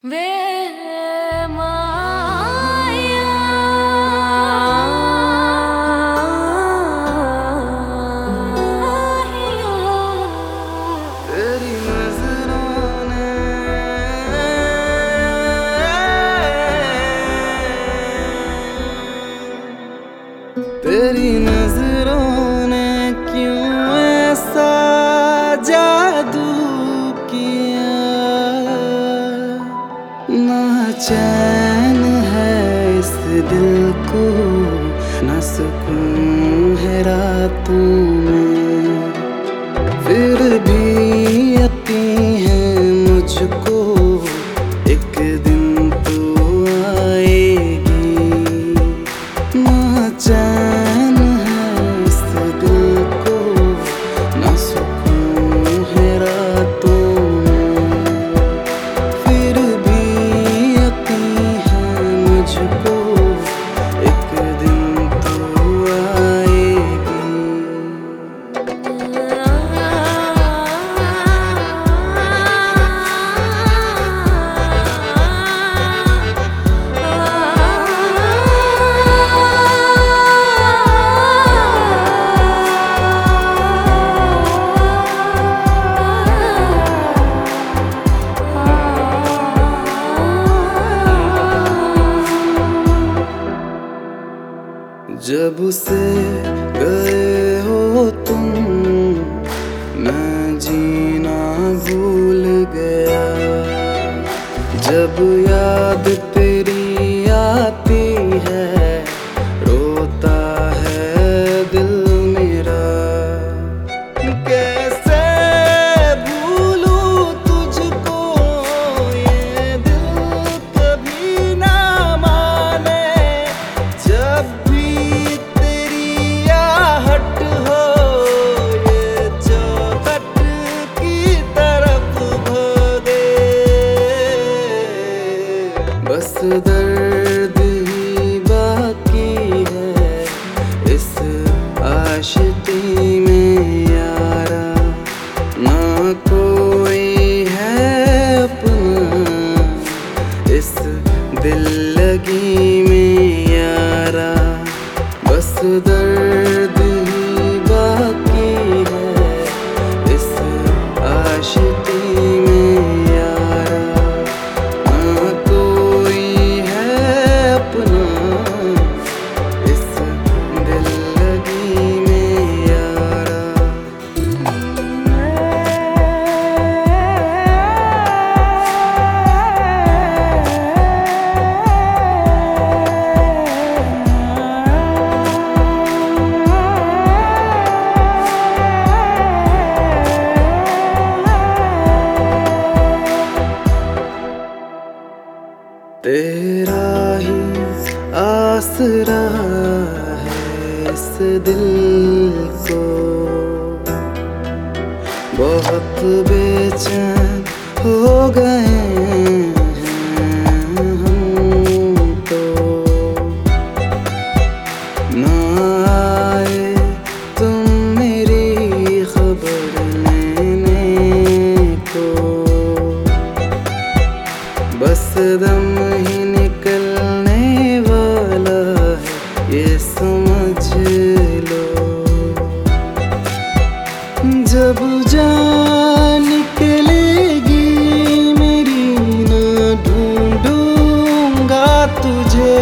वे माया तेरी नजरों ने तेरी नजरों ने क्यों ऐसा जादू किया, ना चैन है इस दिल को, ना सुकून है रातों में, फिर भी यकीन है मुझको एक दिन तो आएगी। ना चैन है इस दिल को, ना सुकून है रातों में, फिर भी यकीन है मुझको एक दिन तो आएगी। जब से गए हो तुम, मैं जीना भूल गया। जब याद तेरी आती है, रोता है दिल मेरा। कैसे भूलूं तुझको, ये दिल कभी ना माने। जब बस दर्द ही बाकी है इस आशिकी में यारा, ना कोई है अपना इस दिल लगी में यारा। बस दर्द ही बाकी है इस आशिकी में यारा, ना कोई है अपना इस दिल लगी में यारा। तेरा ही आसरा है इस दिल को, बहुत बेचैन हो गए हैं हम तो। ना आए तुम मेरी खबर लेने को, बस दम ही निकलने वाला है ये समझ लो। जब जान निकलेगी मेरी, ना ढूंढूंगा तुझे।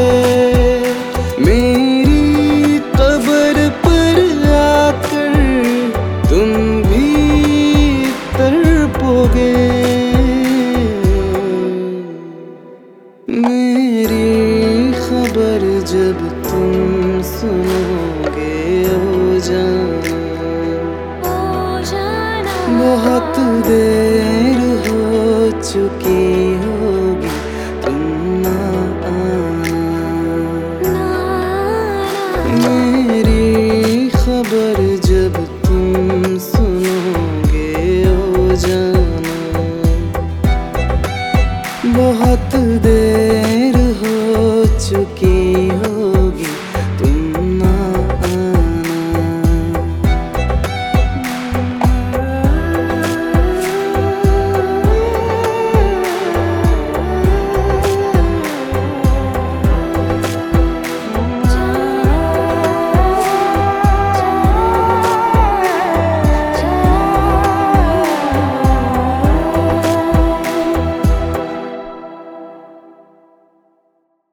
मेरी कब्र पर आकर तुम भी तड़पोगे। मेरी खबर जब तुम सुनोगे ओ जाना, बहुत देर हो चुकी होगी तुम ना आना। मेरी खबर जब तुम सुनोगे ओ जाना, बहुत देर